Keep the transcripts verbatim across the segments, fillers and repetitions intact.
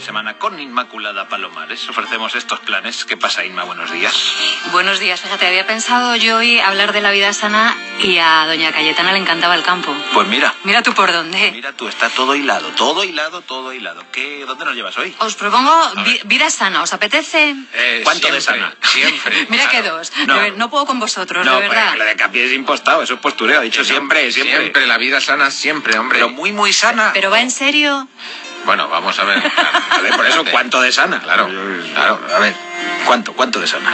de semana con Inmaculada Palomares. Ofrecemos estos planes. ¿Qué pasa, Inma? Buenos días. Buenos días. Fíjate, había pensado yo hoy hablar de la vida sana y a doña Cayetana le encantaba el campo. Pues mira. Mira tú por dónde. Mira tú, está todo hilado, todo hilado, todo hilado. ¿Qué, ¿Dónde nos llevas hoy? Os propongo vi vida sana. ¿Os apetece? Eh, ¿Cuánto siempre, de sana? Siempre. Mira claro. que dos. No. No, no puedo con vosotros, No, de verdad. pues, lo de Capi es impostado, eso es postureo. Ha dicho No, siempre, siempre. Siempre, la vida sana, siempre, hombre. Pero muy, muy sana. ¿Pero va en serio? Bueno, vamos a ver. Claro, A ver, por eso, ¿cuánto de sana? Claro, claro. A ver, ¿cuánto, cuánto de sana?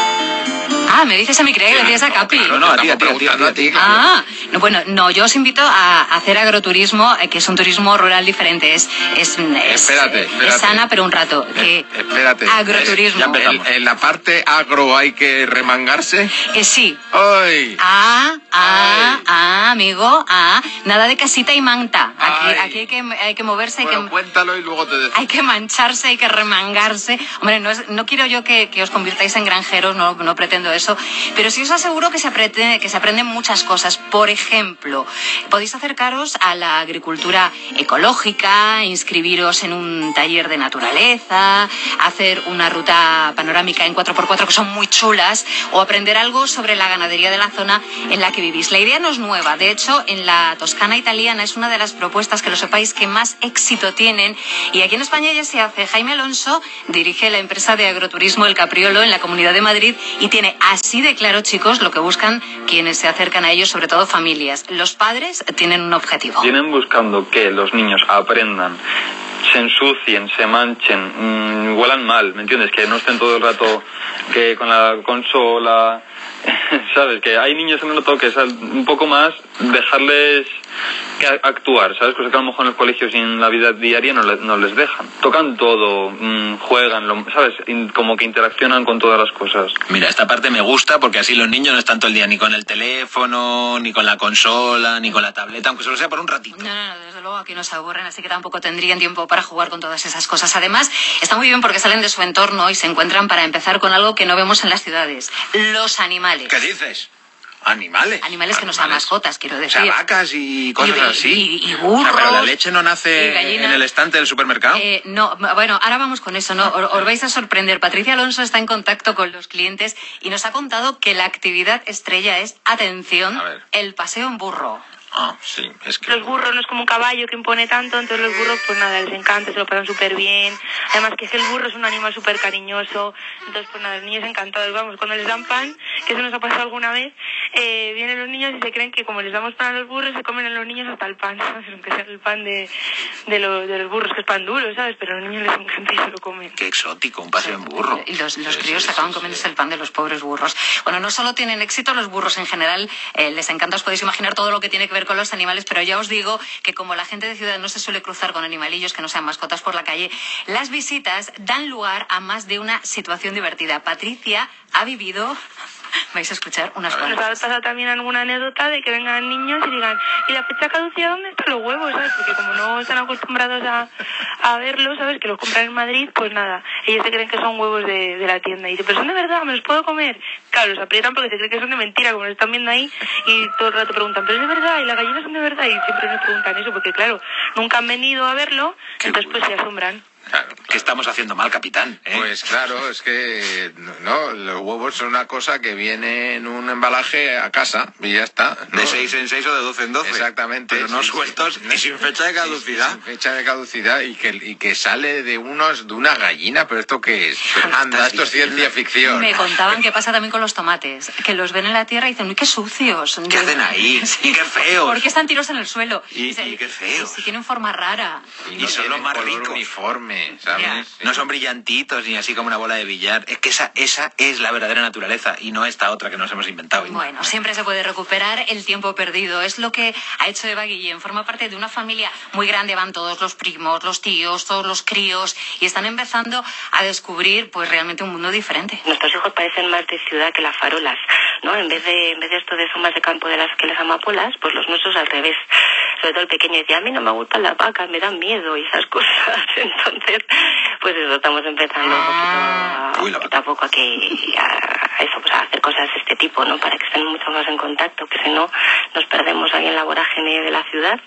Ah, me dices a mí, creía que decías a Capi. Claro, no, a ti, a ti, a ti, a ti, a ti. Ah, no, bueno, no, yo os invito a hacer agroturismo, eh, que es un turismo rural diferente. Es, es, es, Espérate, es espérate. sana, pero un rato. Eh, Que espérate. agroturismo. Ya En, empezamos. en la parte agro hay que remangarse. Eh, sí. ¡Ay! Ah, ah, Ay. ah, amigo, ah. Nada de casita y manta. Aquí, Ay. aquí hay, que, hay que moverse, hay Bueno, que... cuéntalo y luego te decimos. Hay que mancharse, hay que remangarse. Hombre, no, es, no quiero yo que, que os convirtáis en granjeros, no, no pretendo eso. Pero sí os aseguro que se, aprende, que se aprenden muchas cosas. Por ejemplo, podéis acercaros a la agricultura ecológica, inscribiros en un taller de naturaleza, hacer una ruta panorámica en cuatro por cuatro que son muy chulas, o aprender algo sobre la ganadería de la zona en la que vivís. La idea no es nueva. De hecho, en la Toscana italiana es una de las propuestas, que lo sepáis, que más éxito tienen. Y aquí en España ya se hace. Jaime Alonso dirige la empresa de agroturismo El Capriolo en la Comunidad de Madrid y tiene así de claro, chicos, lo que buscan quienes se acercan a ellos, sobre todo familias. Los padres tienen un objetivo. Vienen buscando que los niños aprendan, se ensucien, se manchen, mmm, huelan mal, ¿me entiendes? Que no estén todo el rato que con la consola, ¿sabes? Que hay niños que no lo toques, un poco más dejarles que actuar, ¿sabes? Cosas que a lo mejor en los colegios y en la vida diaria no, le, no les dejan. Tocan todo, mmm, juegan, lo, ¿sabes? In, como que interaccionan con todas las cosas. Mira, esta parte me gusta porque así los niños no están todo el día ni con el teléfono, ni con la consola, ni con la tableta, aunque solo sea por un ratito. No, no, no, desde luego aquí no se aburren, así que tampoco tendrían tiempo para jugar con todas esas cosas. Además, está muy bien porque salen de su entorno y se encuentran, para empezar, con algo que no vemos en las ciudades: los animales. ¿Qué dices? ¿Animales? Animales que no sean Animales. mascotas, quiero O decir. sea, vacas y cosas Y- así. y- y burros, O sea, pero la leche no y nace gallinas. en el estante del supermercado. Eh, no, bueno, ahora vamos con eso, ¿no? Os, os vais a sorprender. Patricia Alonso está en contacto con los clientes y nos ha contado que la actividad estrella es, atención, A ver. el paseo en burro. Ah, sí, es que... Los burros no es como un caballo que impone tanto, entonces los burros pues nada, les encanta, se lo pasan súper bien. Además que es que el burro es un animal súper cariñoso, entonces pues nada, los niños encantados. Vamos, cuando les dan pan, que eso nos ha pasado alguna vez, eh, vienen los niños y se creen que como les damos pan a los burros, se comen a los niños hasta el pan, ¿sabes? Aunque sea el pan de, de, lo, de los burros, que es pan duro, ¿sabes? Pero a los niños les encanta y se lo comen. Qué exótico, un paseo en burro. Y los, los Sí, críos sí, acaban sí, comiéndose sí. el pan de los pobres burros. Bueno, no solo tienen éxito los burros en general, eh, les encanta, os podéis imaginar todo lo que tiene que ver con los animales, pero ya os digo que como la gente de ciudad no se suele cruzar con animalillos que no sean mascotas por la calle, las visitas dan lugar a más de una situación divertida. Patricia ha vivido... Vais a escuchar unas Nos ha cuantas. pasado también alguna anécdota de que vengan niños y digan, ¿y la fecha caducidad dónde están los huevos? ¿Sabes? Porque como no están acostumbrados a, a verlos, ¿sabes? Que los compran en Madrid, pues nada, ellos se creen que son huevos de, de la tienda. Y dicen, pero son de verdad, ¿me los puedo comer? Claro, los aprietan porque se creen que son de mentira, como los están viendo ahí, y todo el rato preguntan, ¿pero es de verdad? ¿Y las gallinas son de verdad? Y siempre nos preguntan eso, porque claro, nunca han venido a verlo, Qué entonces pues bueno. se asombran. Claro, ¿Qué claro. estamos haciendo mal, capitán? ¿eh? Pues claro, es que no, los huevos son una cosa que viene en un embalaje a casa y ya está, ¿no? De seis en seis o de doce en doce. Exactamente. Pero no sí, sueltos sí. ni sin fecha de Sí, caducidad. sí, sin fecha de caducidad y que, y que sale de unos de una gallina, pero ¿esto qué es? Anda, esto es ciencia ficción. Me contaban que pasa también con los tomates, que los ven en la tierra y dicen, uy, qué sucios. ¿Qué hacen ahí? Y qué feos. ¿Por qué están tiros en el suelo? Y- Dice, y qué feos. Si tienen forma rara. Y son los tienen más color ricos. uniforme, ¿sabes? Ya. Sí. No son brillantitos ni así como una bola de billar. Es que esa, esa es la verdadera naturaleza y no esta otra que nos hemos inventado. Inma. Bueno, siempre se puede recuperar el tiempo perdido. Es lo que ha hecho Eva Guillén. Forma parte de una familia muy grande. Van todos los primos, los tíos, todos los críos y están empezando a descubrir pues realmente un mundo diferente. Nuestros hijos parecen más de ciudad que las farolas, ¿no? En vez de en vez de esto de son más de campo de las que las amapolas, pues los nuestros al revés. Sobre todo el pequeño decía, a mí no me gustan las vacas, me dan miedo y esas cosas. Entonces, pues eso, estamos empezando un poquito a, Uy, la poquito a poco a que a eso, pues a hacer cosas de este tipo, ¿no? Para que estén mucho más en contacto, que si no nos perdemos ahí en la vorágine de la ciudad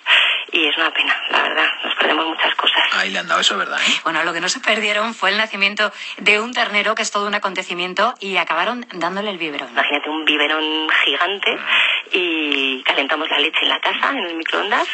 y es una pena, la verdad, nos perdemos muchas cosas. Ahí le han dado, eso, ¿verdad? ¿eh? Bueno, lo que no se perdieron fue el nacimiento de un ternero, que es todo un acontecimiento, y acabaron dándole el biberón. Imagínate un biberón gigante y calentamos la leche en la casa, en el microondas,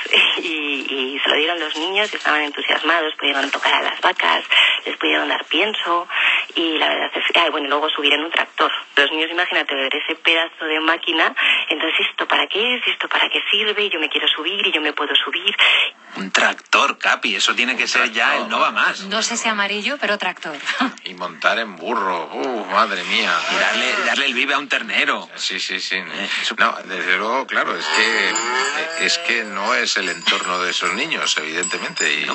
y, y se lo dieron los niños y estaban entusiasmados, pudieron tocar a las vacas, les pudieron dar pienso, y la verdad es que, ah, bueno, y luego subir en un tractor. Los niños, imagínate, ver ese pedazo de máquina, entonces, ¿esto para qué es? ¿Esto para qué sirve? Y yo me quiero subir y yo me puedo subir. Un tractor, Capi, eso tiene que ser ya el no va más. No sé si amarillo, pero tractor. Y montar en burro, uh, madre mía. Y darle, darle el vive a un ternero. Sí, sí, sí. No, desde luego, claro, es que es que no es el entorno de esos niños, evidentemente, y, ¿no?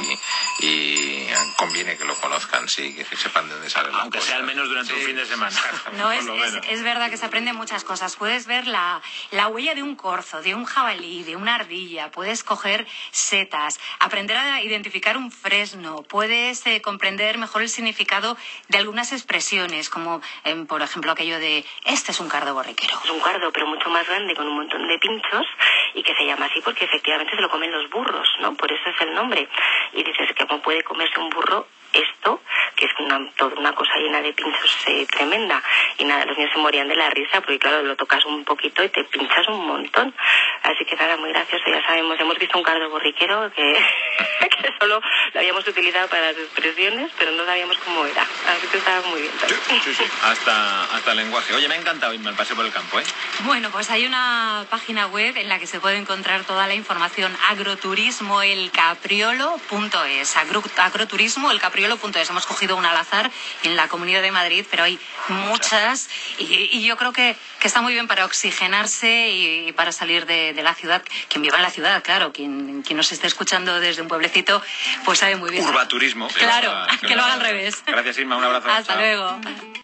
y conviene que lo conozcan, sí, que sepan de dónde salen. Aunque sea al menos durante sí, un fin de semana. No, es, es, es verdad que se aprenden muchas cosas. Puedes ver la, la huella de un corzo, de un jabalí, de una ardilla, puedes coger setas, aprender a identificar un fresno, puedes eh, comprender mejor el significado de algunas expresiones, como eh, por ejemplo aquello de este es un cardo borriquero. Es un cardo, pero mucho más grande, con un montón de pinchos, y que se llama así porque efectivamente se lo comen los burros, ¿no? Por eso es el nombre. Y dices que cómo puede comerse un burro esto, que es una, toda una cosa llena de pinchos eh, tremenda. Y nada, los niños se morían de la risa, porque claro, lo tocas un poquito y te pinchas un montón. Así que nada, muy gracioso, ya sabemos, hemos visto un cardo borriquero que, que solo lo habíamos utilizado para las expresiones, pero no sabíamos cómo era. Así que estaba muy bien. Sí, sí, sí. Hasta, hasta el lenguaje. Oye, me ha encantado irme al paseo por el campo, ¿eh? Bueno, pues hay una página web en la que se puede encontrar toda la información, agroturismo el capriolo punto es, Agro, agroturismo el capriolo punto es. Hemos cogido una al azar en la Comunidad de Madrid, pero hay muchas, y, y yo creo que, que está muy bien para oxigenarse y, y para salir de, de la ciudad. Quien viva en la ciudad, claro, quien, quien nos esté escuchando desde un pueblecito, pues sabe muy bien. Urbaturismo. Claro, que lo haga al revés. Gracias, Irma, un abrazo. Hasta Chao. Luego.